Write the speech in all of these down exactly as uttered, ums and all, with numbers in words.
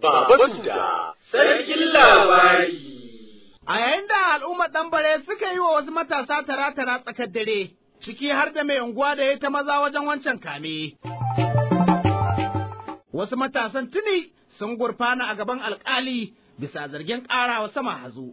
Baba Suda, sarkin labari. A yayin da al'ummar ɗanbare suka yi wa wasu matasa tara-tara tsakar dare, ciki har da mai unguwa da ya ta maza wajen wancan kame. Wasu matasan tuni sun gurfana a gaban alƙali bisa zargin ƙarawa sama hazo.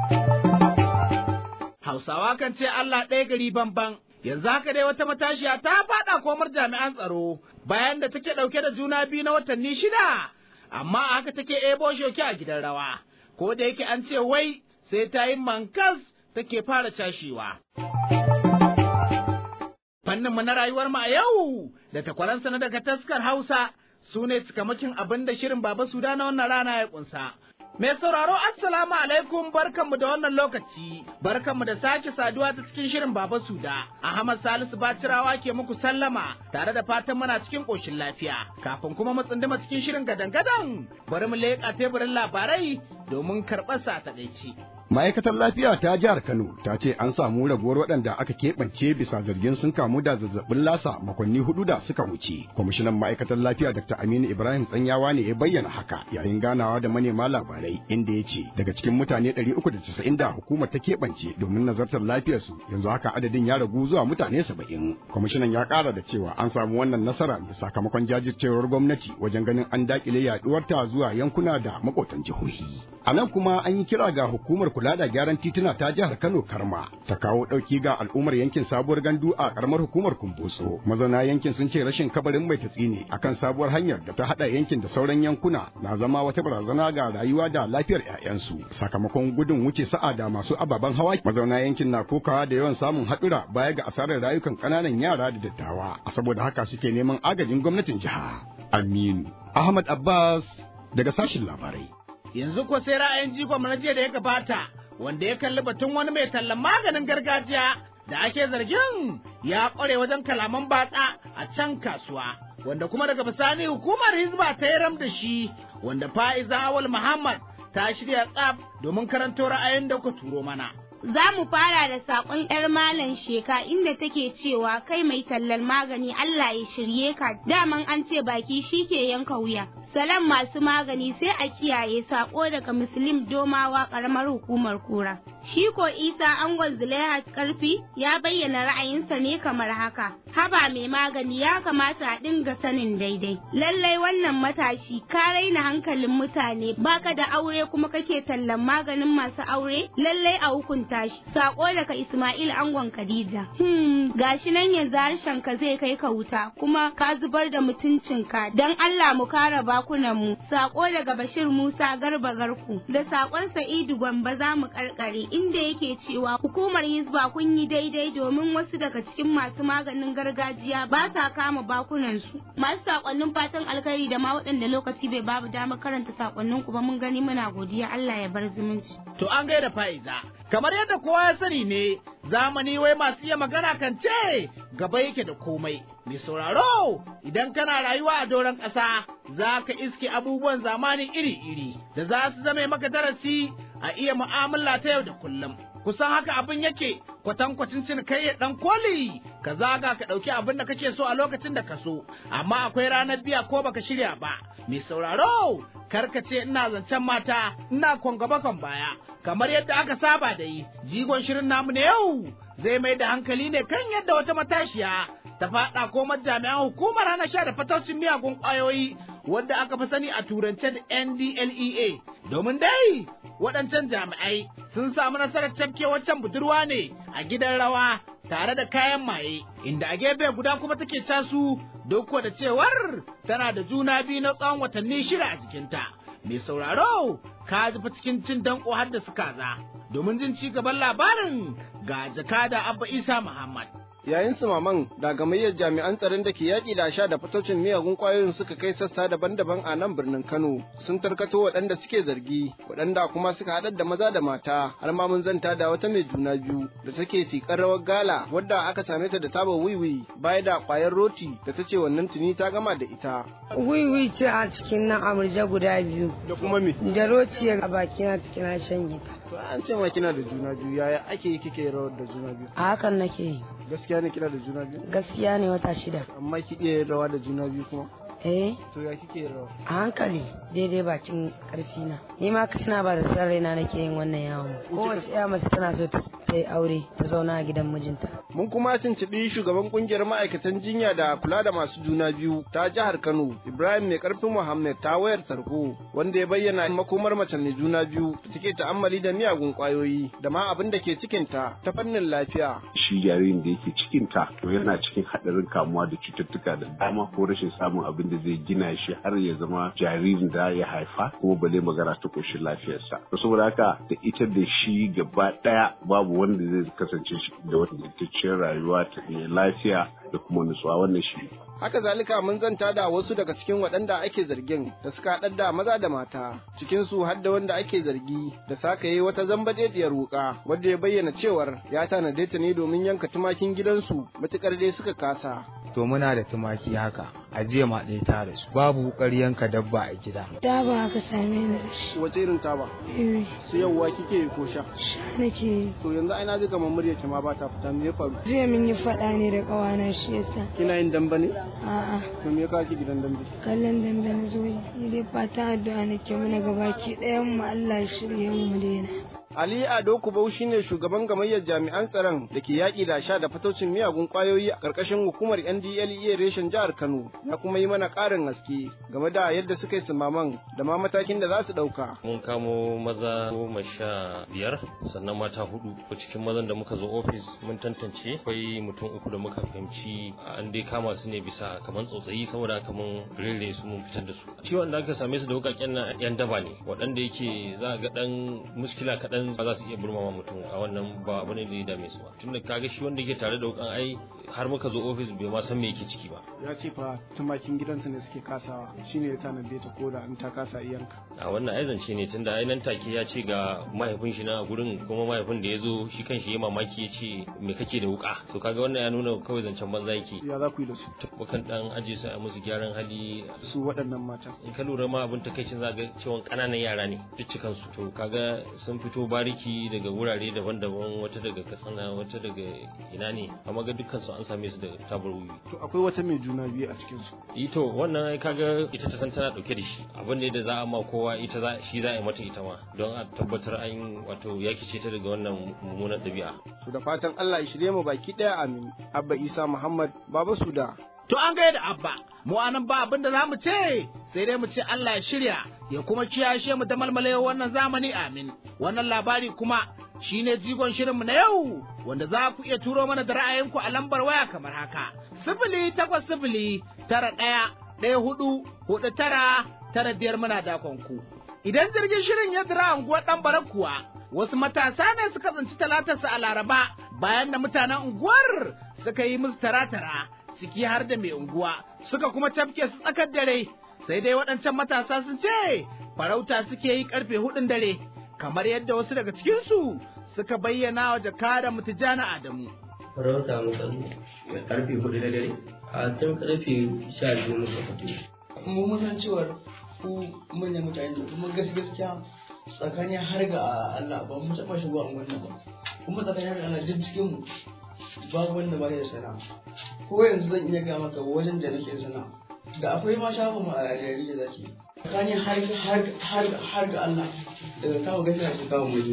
Hausawa kan ce Allah ɗaya gari banban, yanzu haka dai wata matashiya ta faɗa komar jami'an tsaro bayan da take ɗauke da juna biyu na watanni shida, amma haka take ebo shoki a gidan rawa, ko da yake an ce wai sai ta yi mankas take fara cashewa. Fanninmu na rayuwar mu a yau da takwaransa na daga taskar Hausa su ne cikamakin abin da shirin Baba Suda na wannan rana ya kunsa. Mai sauraro assalamu alaikum barkanmu da wannan lokaci, barkanmu da sake saduwa ta cikin shirin Baba Suda. Ahmad Salisu Bacirawa ke muku sallama tare da fatan muna cikin ƙoshin lafiya. Kafin kuma mu tsunduma cikin shirin gadan-gadan, bari mu leƙa teburin labarai domin karɓar sa ta ɗaici. Ma'aikatar lafiya ta jihar Kano ta ce an samu raguwar waɗanda aka keɓance bisa zargin sun kamu da zazzabin lasa makonni hudu da suka wuce. Kwamishinan ma'aikatar lafiya Dr. Aminu Ibrahim Tsanyawa ne ya bayyana haka yayin ganawa da manema labarai, inda ya ce daga cikin mutane ɗari uku da casa'in da hukumar ta keɓance domin nazartar lafiyarsu yanzu haka adadin ya ragu zuwa mutane saba'in. Kwamishinan ya ƙara da cewa an samu wannan nasara ne sakamakon jajircewar gwamnati wajen ganin an daƙile yaɗuwarta zuwa yankuna da maƙotan jihohi. A nan kuma an yi kira ga hukumar kula da gyaran tituna ta jihar Kano Karma ta kawo ɗauki ga al'ummar yankin sabuwar gandu a ƙaramar hukumar Kumbotso. Mazauna yankin sun ce rashin kabarin mai tatsi ne akan sabuwar hanyar da ta haɗa yankin da sauran yankuna na zama wata barazana ga rayuwa da lafiyar 'ya'yansu sakamakon gudun wuce sa'a da masu ababen hawa. Mazauna yankin na kokawa da yawan samun haɗura baya ga asarar rayukan ƙananan yara da dattawa, saboda haka suke neman agajin gwamnatin jiha. Aminu Ahmad Abbas daga sashin labarai. Yanzu ko sai ra'ayin jigon na jiya da ya gabata, wanda ya kalli batun wani mai tallan maganin gargajiya da ake zargin ya ƙware wajen kalaman batsa a can kasuwa, wanda kuma daga bisani hukumar Hizba ta yi ram da shi, wanda Fa'iza Awal Muhammad ta shirya tsaf domin karanto ra'ayin da kuka turo mana. Za mu fara da saƙon ‘yar Malam Sheka inda take cewa kai mai tallar magani Allah ya shirye ka, daman an ce baki shi ke yanka wuya. Salam masu magani sai a kiyaye, saƙo daga Muslim Domawa ƙaramar hukumar Kura. Shi ko Isa Angon Zulaihat Karfi ya bayyana ra'ayinsa ne kamar haka. Haba mai magani ya kamata a dinga sanin daidai. Lallai wannan matashi ka raina hankalin mutane, baka da aure kuma kake tallan maganin masu aure, lallai a hukunta shi. Sako daga Ismail Angon Khadija. Hmm, gashi nan yanzu harshen ka zai kai ka wuta, kuma ka zubar da mutuncinka. Dan Allah mu kare bakunan mu. Sako daga Bashir Musa Garba Garku. Da sakon Sa'idu Gwamba za mu karkare, inda yake cewa hukumar Hizba kun yi daidai domin wasu daga cikin masu maganin gargajiya ba sa kama bakunansu. Masu sakonnin fatan alkhairi da ma waɗanda lokaci bai babu damar karanta sakonnin ku ba mun gani muna godiya, Allah ya bar zumunci. To an gaida Fa'iza, kamar yadda kowa ya sani ne zamani wai masu iya magana kan ce gaba yake da komai. Mai sauraro idan kana rayuwa a doron ƙasa za ka iske abubuwan zamani iri-iri da za su zame maka darasi a iya mu'amala ta yau da kullum. Kusan haka abin yake kwatankwacin cinikayyar ɗan koli, ka zaga ka ɗauki abin da kake so a lokacin da ka so, amma akwai ranar biya ko baka shirya ba. Mai sauraro karka ce ina zancen mata ina kwangaba kan baya, kamar yadda aka saba da yi. Jigon shirin namu na yau zai mai da hankali ne kan yadda wata matashiya ta faɗa komar jami'an hukumar hana sha da fataucin miyagun ƙwayoyi wadda aka fi sani a turance da N D L E A, domin dai waɗancan jami'ai sun samu nasarar cafke waccan budurwa ne a gidan rawa tare da kayan maye, inda a gefe guda kuma take casu duk da cewar tana da juna biyu na tsawon watanni shida a jikinta. Mai sauraro ka ji fa cikin cin danko har da suka za, domin jin ci gaban labarin ga jakada Abba Isa Muhammad. Yayin su maman da gamayyar jami'an tsaron da ke yaƙi da sha da fatocin miyagun ƙwayoyin suka kai sassa daban-daban a nan birnin Kano, sun tarkato waɗanda suke zargi, waɗanda kuma suka haɗar da maza da mata, har ma mun zanta da wata mai juna biyu da take tikar rawar gala wadda aka same ta da taba wiwi baya da ƙwayar roti da ta ce wannan tuni ta gama da ita. Wiwi ce a cikin nan amurja guda biyu. Da kuma me? Da roti a bakina take na shan gita. To an ce ma kina da juna biyu, yaya ake yi kike rawar da juna biyu? A hakan nake yi. Gaskiya ne kina da juna biyu? Gaskiya ne, wata shida. Amma ki iya rawa da juna biyu kuma? Eh, To ya kike rawa? a hankali daidai bakin karfi na. Ni ma kaina ba da san raina nake yin wannan yawon. Kowace ya mace tana so ta yi aure ta zauna a gidan mijinta. Mun kuma tuntuɓi shugaban kungiyar ma'aikatan jinya da kula da masu juna biyu ta jihar Kano, Ibrahim Mai Karfin Muhammad ta wayar tarko, wanda ya bayyana makomar mace mai juna biyu da take ta'ammali da miyagun kwayoyi da ma abin da ke cikinta ta fannin lafiya. Shi jaririn da yake cikinta to yana cikin haɗarin kamuwa da cututtuka da dama ko rashin samun abin da zai gina shi har ya zama jaririn da ya haifa kuma ba zai magana ta koshin lafiyarsa. To saboda haka da ita da shi gaba ɗaya babu wanda zai kasance da wata rayuwa ta lafiya da kuma nutsuwa, wannan shi. Haka zalika mun zanta da wasu daga cikin waɗanda ake zargin da suka haɗar da maza da mata, cikin su har da wanda ake zargi da saka yi wata zambadediyar wuka wadda ya bayyana cewar ya tanade ta ne domin yanka tumakin gidansu matukar dai suka kasa. To muna da tumaki haka, a jiya ma ɗaya ta da su, babu wukar yanka dabba a gida. Taba aka same ni da shi. Wace irin taba? Eh, Siyarwa kike yi ko sha? sha nake yi. To yanzu ai na ji kamar murya ki ma ba ta fita, me ya faru? Jiya mun yi faɗa ne da ƙawana shi yasa. Kina yin damba ne? A'a, To me ya kawo ki gidan dambe? kallon dambe na zo yi. Ni dai fatan addu'a nake mana gabaki ɗayan mu Allah ya shirye mu mu daina. Ali Ado Kubau shine shugaban gamayyar jami'an tsaron da ke yaƙi da sha da fatocin miyagun ƙwayoyi a ƙarƙashin hukumar N D L E A reshen jihar Kano, ya kuma yi mana ƙarin haske game da yadda suka yi sumaman da ma matakin da za su ɗauka. Mun kamo maza goma sha biyar sannan mata hudu. Ko cikin mazan da muka zo ofis mun tantance akwai mutum uku da muka fahimci an dai kama su ne bisa kamar tsautsayi, saboda haka mun rere su mun fitar da su. Ciwon da aka same su da wukaken nan yan daba ne, waɗanda yake za a ga ɗan muskila kaɗan ba za su iya burmama mutum, a wannan ba abu ne da ya dame su ba. Tunda kaga shi wanda yake tare da wukan ai har muka zo ofis bai ma san me yake ciki ba. Ya ce fa tumakin gidansu ne suke kasawa, shine ya tanade ta koda in ta kasa iyanka. A wannan ai zance ne, tunda ai nan take ya ce ga mahaifin shi na gurin, kuma mahaifin da ya zo shi kanshi ya mamaki ya ce me kake da wuka. So kaga wannan ya nuna kawai zancen banza yake. Ya za ku yi da su? Mukan dan aje su a musu gyaran hali. Su waɗannan matan. In ka lura ma abin takaicin za ga cewa ƙananan yara ne dukkan su. To kaga sun fito bariki daga wurare daban-daban, wata daga Katsina, wata daga ina ne, amma ga dukkan su an same su da tabar wuyi. To akwai wata mai juna biyu a cikin su. Ito wannan ai kaga ita ta san tana dauke da shi. Abin ne da za a ma kowa ita za shi za a yi mata ita ma don a tabbatar an wato yaki ce ta daga wannan mummunan ɗabi'a. To da fatan Allah ya shirye mu baki ɗaya, amin. Abba Isa Muhammad, Baba Suda. To an gaya da Abba, mu anan ba abin da za mu ce, sai dai mu ce Allah ya shirya, ya kuma kiyashe mu da malmale wannan zamani, amin. Wannan labari kuma shine jigon shirinmu na yau, wanda za ku iya turo mana da ra'ayinku a lambar waya kamar haka. Sifili takwas sifili tara ɗaya ɗaya hudu hudu tara tara biyar muna dakon ku. Idan jirgin shirin ya dira unguwar ɗan barak kuwa, wasu matasa ne suka tsinci talatarsa a Laraba bayan da mutanen unguwar suka yi musu tara-tara, ciki har da mai unguwa, suka kuma tafke su tsakar dare. Sai dai waɗancan matasa sun ce farauta suke yi karfe hudun dare, kamar yadda wasu daga cikinsu suka bayyana wa jakadan Mutijana Adamu. Farauta muka zo karfe hudu na dare, a tun karfe sha biyu muka fito. Mu mun san cewar ku manyan mutane da kuma gaskiya tsakani har ga Allah ba mu taɓa shigo a wannan ba, kuma tsakani har ga Allah duk cikin mu babu wanda ba ya sana'a. Ko yanzu zan iya ga maka wajen da nake sana'a da akwai ma shafin mu a yari da zaki tsakani har har har har ga Allah daga kawo gaskiya su kawo mu.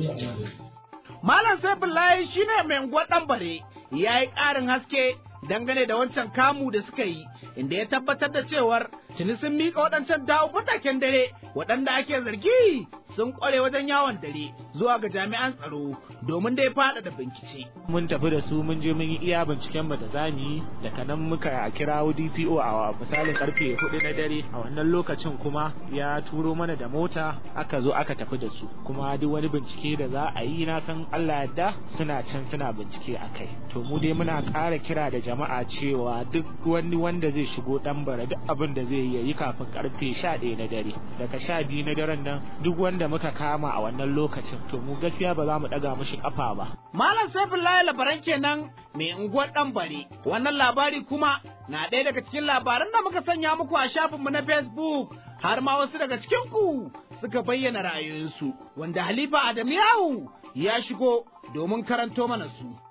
Malam Saifullahi shine mai unguwar ɗan bare, ya yi ƙarin haske dangane da wancan kamu da suka yi, inda ya tabbatar da cewar tuni sun miƙa waɗancan dawo fataken dare waɗanda ake zargi sun ƙware wajen yawon dare zuwa ga jami'an tsaro domin dai faɗaɗa bincike. Mun tafi da su mun je mun yi iya binciken mu da zamu yi, daga nan muka kirawo D P O a misalin karfe hudu na dare. A wannan lokacin kuma ya turo mana da mota aka zo aka tafi da su, kuma duk wani bincike da za a yi na san Allah yadda suna can suna bincike a kai. To mu dai muna ƙara kira da jama'a cewa duk wani wanda zai shigo ɗan bara duk abin da zai yi kafin karfe sha ɗaya na dare, daga sha biyu na daren nan duk wanda muka kama a wannan lokacin to mu gaskiya ba za mu ɗaga mishi kafa ba. Malam Saifullahi labaran kenan mai unguwar ɗan bare. Wannan labari kuma na ɗaya daga cikin labaran da muka sanya muku a shafinmu na Facebook, har ma wasu daga cikin ku suka bayyana ra'ayoyinsu, wanda Halifa Adamu Yawu ya shigo domin karanto mana su.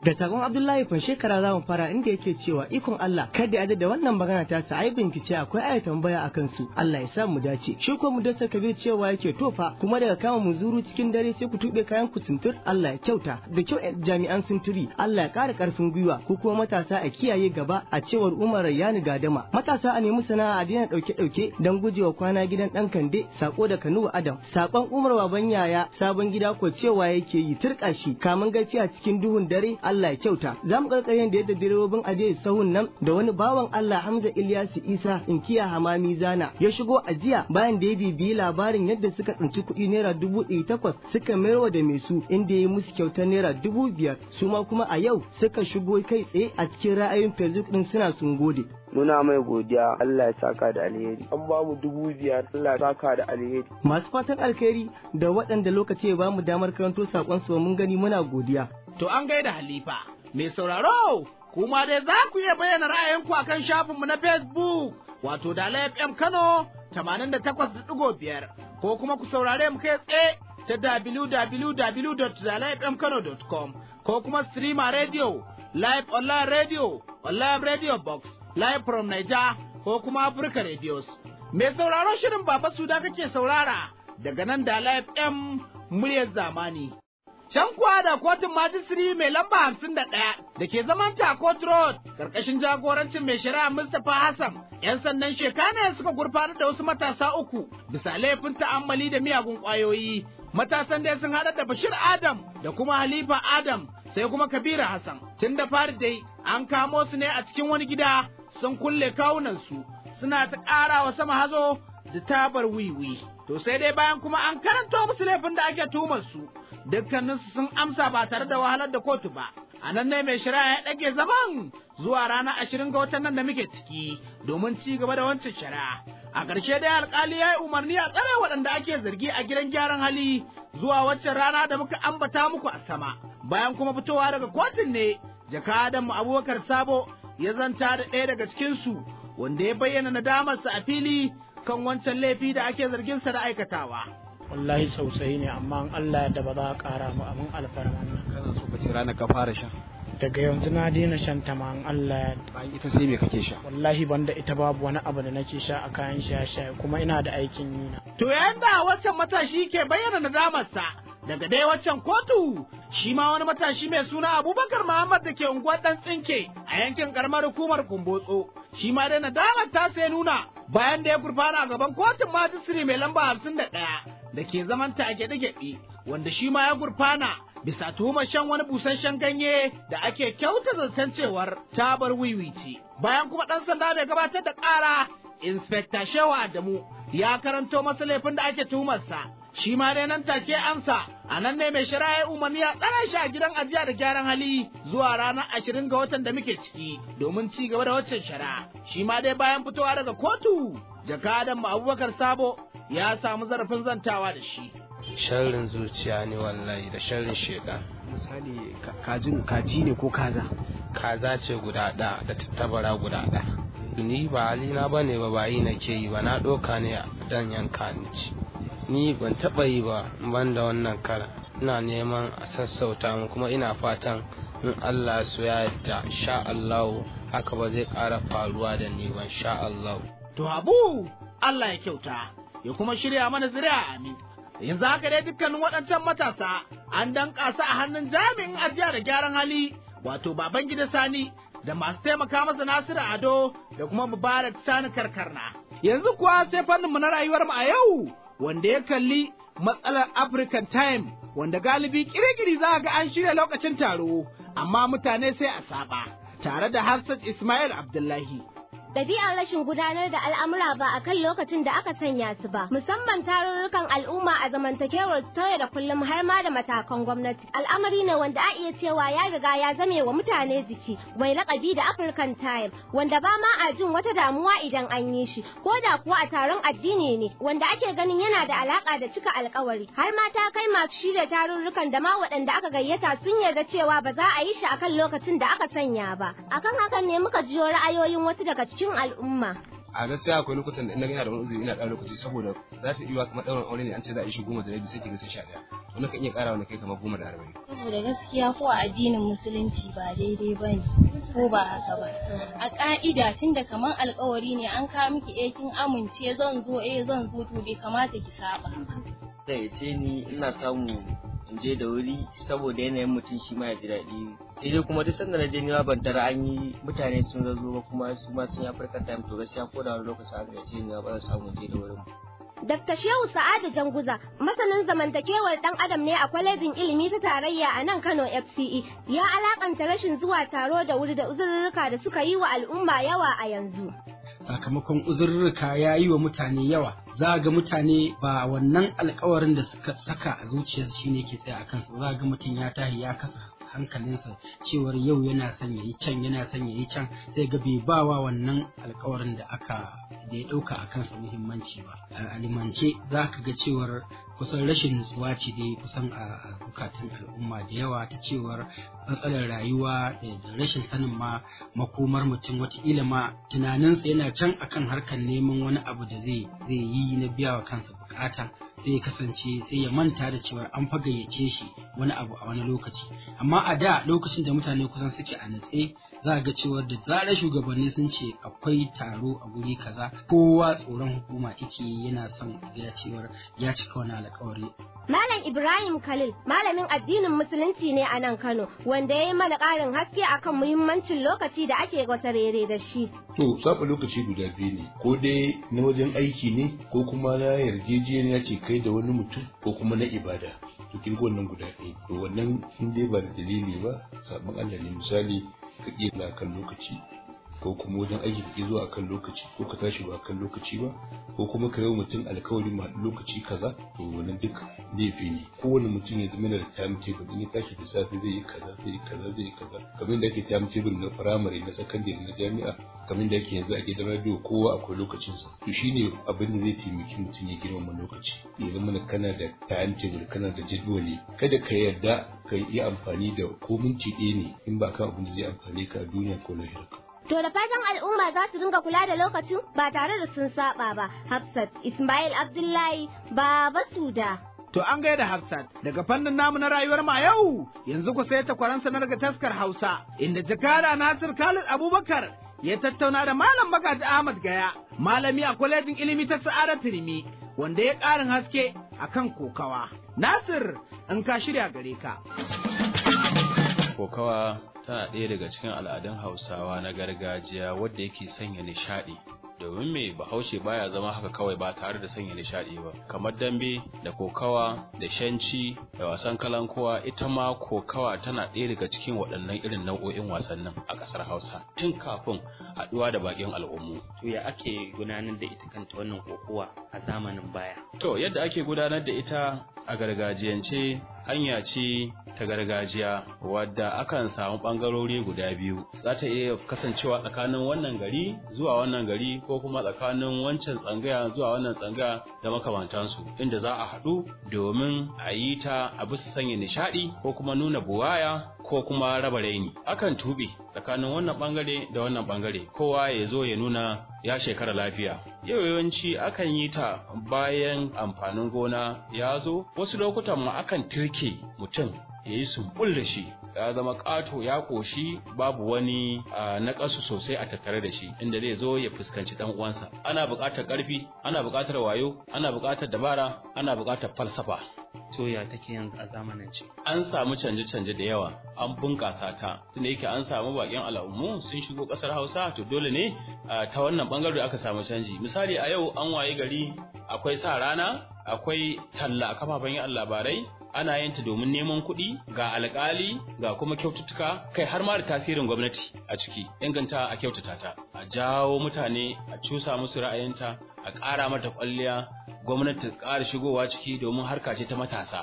Da sakon Abdullahi Fanshekara za mu fara inda yake cewa ikon Allah kada ya da wannan magana ta sa ai bincike akwai aya tambaya akan su Allah ya sa mu dace. Shi ko mu dasa kabir cewa yake tofa kuma daga kama mu zuru cikin dare sai ku tube kayan ku sintir Allah ya kyauta. Da kyau jami'an sintiri Allah ya ƙara ƙarfin gwiwa ko kuma matasa a kiyaye gaba a cewar Umar Rayyani Gadama. Matasa a nemi sana'a a daina dauke dauke dan gujewa kwana gidan dan Kande sako da Kanuwa Adam. Sakon Umar Baban Yaya sabon gida ko cewa yake yi turka shi kamun gafiya cikin duhun dare Allah ya kyauta. Za mu karkare da yadda direbobin aje sahun nan da wani bawan Allah Hamza Ilyasu Isa inkiya Hamami Zana ya shigo a jiya bayan da ya bibiyi labarin yadda suka tsinci kuɗi naira dubu ɗari takwas suka mayarwa da mai su inda ya musu kyautar naira dubu biyar su ma kuma a yau suka shigo kai tsaye a cikin ra'ayin Facebook din suna sun gode. Muna mai godiya Allah ya saka da alheri. An ba mu dubu biyar Allah ya saka da alheri. Masu fatan alheri da waɗanda lokaci ya ba mu damar karanto sakon su mun gani muna godiya. To an gaida Halifa. Mai sauraro kuma dai za ku iya bayyana ra'ayinku akan shafinmu na Facebook wato Dala F M Kano tamanin da takwas da ɗigo biyar ko kuma ku saurare mu kai tsaye ta w w w dot dala f m kano dot com ko kuma streamer radio live online radio online radio box live from Niger ko kuma Africa Radios. Mai sauraro shirin Baba Suda kake saurara daga nan Dala F M muryar zamani. Can kuwa da kotun majistiri mai lamba hamsin da ɗaya da ke zaman Takot Road ƙarƙashin jagorancin mai shari'a Mustapha Hassan, ‘yan sandan sheka ne suka gurfanar da wasu matasa uku bisa laifin ta'ammali da miyagun ƙwayoyi. Matasan dai sun haɗa da Bashir Adam da kuma Halifa Adam sai kuma Kabiru Hassan. Tun da fari dai an kamo su ne a cikin wani gida sun kulle kawunansu suna ta ƙara wa sama hazo da tabar wiwi. To sai dai bayan kuma an karanto musu laifin da ake tuhumar su. Dukkaninsu sun amsa ba tare da wahalar da kotu ba. A nan ne mai shari'a ya ɗage zaman zuwa ranar ashirin ga watan nan da muke ciki domin ci gaba da wancan shari'a. A ƙarshe dai alƙali ya yi umarni a tsare waɗanda ake zargi a gidan gyaran hali zuwa waccan rana da muka ambata muku a sama. Bayan kuma fitowa daga kotun ne, jakadan mu Abubakar Sabo ya zanta da ɗaya daga cikinsu wanda ya bayyana nadamarsa a fili kan wancan laifi da ake zarginsa da aikatawa. Wallahi tsautsayi ne amma Allah ya ba za a ƙara mu amin alfarman nan. Kana so ka ce ranar ka fara sha? Daga yanzu na daina shan ta ma Allah ya. Bayan ita sai me kake sha? Wallahi banda ita babu wani abu da nake sha a kayan shaye-shaye kuma ina da aikin yi na. To yayin da waccan matashi ke bayyana nadamarsa daga dai waccan kotu shi ma wani matashi mai suna Abubakar Muhammad da ke unguwar Dan Tsinke a yankin karamar hukumar Kumbotso shi ma dai nadamar ta sai nuna bayan da ya gurfana a gaban kotun majistiri mai lamba hamsin da ɗaya da ke zamanta a gyaɗe-gyaɗe wanda shi ma ya gurfana bisa tuhumar shan wani busasshen ganye da ake kyauta zaton cewar tabar wiwi ce. Bayan kuma ɗan sanda bai gabatar da ƙara, Inspekta Shewa Adamu ya karanto masa laifin da ake tuhumarsa. Shi ma dai nan take amsa, a nan ne mai shari'a ya umarni a tsare shi a gidan ajiya da gyaran hali zuwa ranar ashirin ga watan da muke ciki domin ci gaba da waccan shari'a. Shi ma dai bayan fitowa daga kotu, jakadan mu Abubakar Sabo ya samu zarafin zantawa da shi. Sharrin zuciya ne wallahi da sharrin shedan. Misali kajin kaji ne ko kaza? Kaza ce guda ɗaya da tattabara guda ɗaya. Ni ba halina ba ne ba bayi nake yi ba na ɗoka ne dan yanka ni ci. Ni ban taɓa yi ba ban da wannan karan. Ina neman a sassauta mu kuma ina fatan in Allah su ya yarda sha Allah haka ba zai ƙara faruwa da ni ban sha Allah. To abu Allah ya kyauta ya kuma shirya mana zuriya amin. Yanzu haka dai dukkanin waɗancan matasa an danƙa su a hannun jami'in ajiya da gyaran hali wato Babangida Sani da masu taimaka masa Nasiru Ado da kuma Mubarak Sani Karkarna. Yanzu kuwa sai fannin mu na rayuwar mu a yau wanda ya kalli matsalar African Time wanda galibi kirigiri za ga an shirya lokacin taro amma mutane sai a saba tare da Hafsat Ismail Abdullahi. Ɗabi'ar rashin gudanar da al'amura ba a kan lokacin da aka sanya su ba, musamman tarurrukan al'umma a zamantakewar ta da kullum har ma da matakan gwamnati. Al'amari ne wanda a iya cewa ya riga ya zame wa mutane jiki, mai laƙabi da African Time, wanda ba ma a jin wata damuwa idan an yi shi, ko da kuwa a taron addini ne, wanda ake ganin yana da alaƙa da cika alƙawari. Har ma ta kai masu shirya tarurrukan da ma waɗanda aka gayyata sun yarda cewa ba za a yi shi akan lokacin da aka sanya ba. Akan hakan ne muka jiyo ra'ayoyin wasu daga cikin al'umma. a gaskiya akwai lokutan da ina ina da wani uzuri ina ƙara lokaci saboda za ta iya kamar ɗaurin aure ne an ce za a yi shi goma da rabi sai kiga sai sha ɗaya to nakan iya ƙara wani kai kamar goma da arba'in. Saboda gaskiya ko a addinin musulunci ba daidai ba ne ko ba haka ba. A ƙa'ida tunda kamar alƙawari ne an kawo miki eh kin amince zan zo eh zan zo to bai kamata ki saba. Da ya ce ni ina samu in je da wuri saboda yanayin mutum shi ma ya ji daɗi sai dai kuma duk sanda na je ni ma ban tara an yi mutane sun zo ba kuma su ma sun yi African time to gaskiya ko da wani lokaci an ga ce ni ba zan samu je da wurin. Dakta Shehu Sa'adu Janguza, masanin zamantakewar ɗan adam ne a kwalejin ilimi ta tarayya a nan Kano F C E, ya alakanta rashin zuwa taro da wuri da uzurruka da suka yi wa al'umma yawa a yanzu. Sakamakon uzurruka ya yi wa mutane yawa, za ga mutane ba wannan alkawarin da suka saka a zuciyarsu shine ke tsaya a kansa, za ga mutum ya tahi ya kasa hankalinsa cewar yau yana son yayi can yana son yayi can sai ga bai bawa wannan alkawarin da aka da ya dauka a kansa muhimmanci ba. A alimance za ka ga cewar kusan rashin nutsuwa ce dai kusan a zukatan al'umma da yawa ta cewar matsalar rayuwa da rashin sanin ma makomar mutum wataƙila ma tunaninsa yana can akan harkar neman wani abu da zai zai yi na biya wa kansa bukata sai ya kasance sai ya manta da cewar an fa gayyace shi wani abu a wani lokaci. Amma a da lokacin da mutane kusan suke a natse za ga cewar da zarar shugabanni sun ce akwai taro a guri kaza kowa tsoron hukuma yake yana son ya cewar ya cika wani alƙawari. Malam Ibrahim Khalil malamin addinin musulunci ne a nan Kano wanda ya yi mana ƙarin haske akan muhimmancin lokaci da ake gwata rere da shi. To saba lokaci guda biyu ne ko dai na wajen aiki ne ko kuma na yarjejeniya ce kai da wani mutum ko kuma na ibada. To kin wannan guda ɗaya to wannan in dai ba da dalili ba sabon Allah ne misali ka ƙi kan lokaci ko kuma wajen aiki ka ƙi zuwa akan lokaci ko ka tashi ba akan lokaci ba ko kuma ka yi wa mutum alkawari ma lokaci kaza to wannan duk laifi ne. Kowane mutum ya zama da time table in ya tashi da safe zai yi kaza zai yi kaza zai yi kaza kamar da ake time table na firamare na sakandare na jami'a kamar da ake yanzu a gidan radio kowa akwai lokacinsa to shine abin da zai taimaki mutum ya girmama lokaci ya zama kana da time table kana da jadwali kada ka yarda ka yi amfani da ko minti ɗaya ne in ba kan abin da zai amfane ka a duniya ko lahirka. To da fatan al'umma za su dinga kula da lokacin ba tare da sun saba ba. Hafsat Ismail Abdullahi Baba Suda. To an gaida Hafsat daga fannin namu na rayuwar ma yau yanzu ku sai takwaransa na daga taskar Hausa inda jakada Nasir Khalid Abubakar ya tattauna da Malam Magaji Ahmad Gaya malami a kwalejin ilimi ta Sa'adat Tirimi wanda ya ƙarin haske akan kokawa. Nasir in ka shirya gare ka. Kokawa tana ɗaya daga cikin al'adun Hausawa na gargajiya wadda yake sanya nishaɗi. Domin me Bahaushe baya zama haka kawai ba tare da sanya nishaɗi ba. Kamar dambe da kokawa da shanci da wasan kalankuwa ita ma kokawa tana ɗaya daga cikin waɗannan irin nau'o'in wasannin a ƙasar Hausa tun kafin haɗuwa da baƙin al'ummu. To ya ake gudanar da ita kanta wannan kokowa a zamanin baya? To yadda ake gudanar da ita a gargajiyance hanya ce ta gargajiya wadda akan samu bangarori guda biyu za ta iya kasancewa tsakanin wannan gari zuwa wannan gari ko kuma tsakanin wancan tsangaya zuwa wannan tsangaya da makamantansu inda za a haɗu domin a yi ta a bisa sanya nishaɗi ko kuma nuna buwaya ko kuma raba raini akan tube tsakanin wannan bangare da wannan bangare kowa ya zo ya nuna ya shekara lafiya. Yau yawanci akan yi ta bayan amfanin gona ya zo wasu lokutan ma akan tirke mutum ya yi sumbul da shi ya zama ƙato ya ƙoshi babu wani naƙasu sosai a tattare da shi inda zai zo ya fuskanci ɗan uwansa. Ana buƙatar ƙarfi, ana buƙatar wayo, ana buƙatar dabara, ana buƙatar falsafa. To ya take yanzu a zamanance? An samu canje-canje da yawa, an bunƙasa ta. Tunda yake an samu baƙin al'ummu sun shigo ƙasar Hausa, to dole ne ta wannan ɓangare aka samu canji. Misali a yau an waye gari akwai sa rana, akwai talla a kafafen yin labarai, ana yin ta domin neman kuɗi ga alƙali ga kuma kyaututtuka kai har ma da tasirin gwamnati a ciki inganta a kyautata ta a jawo mutane a cusa musu ra'ayinta a ƙara mata ƙwalliya gwamnati ta ƙara shigowa ciki domin harka ce ta matasa.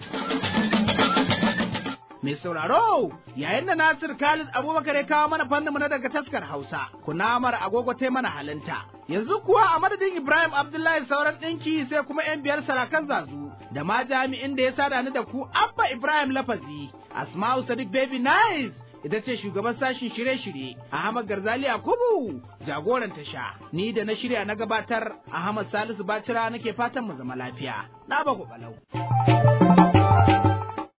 Mai sauraro yayin da Nasir Khalid Abubakar ya kawo mana fannin na daga taskar Hausa kunamar agogo ta mana halinta yanzu kuwa a madadin Ibrahim Abdullahi sauran ɗinki sai kuma yan biyar sarakan zazu da ma jami'in da ya sada ni da ku Abba Ibrahim Lafazi Asma'u Sadiq Baby Nice ita ce shugaban sashin shirye-shirye Ahmad Garzali Yakubu jagoran tasha. Ni da na shirya na gabatar Ahmad Salisu Bacira nake fatan mu zama lafiya. Na bago balau.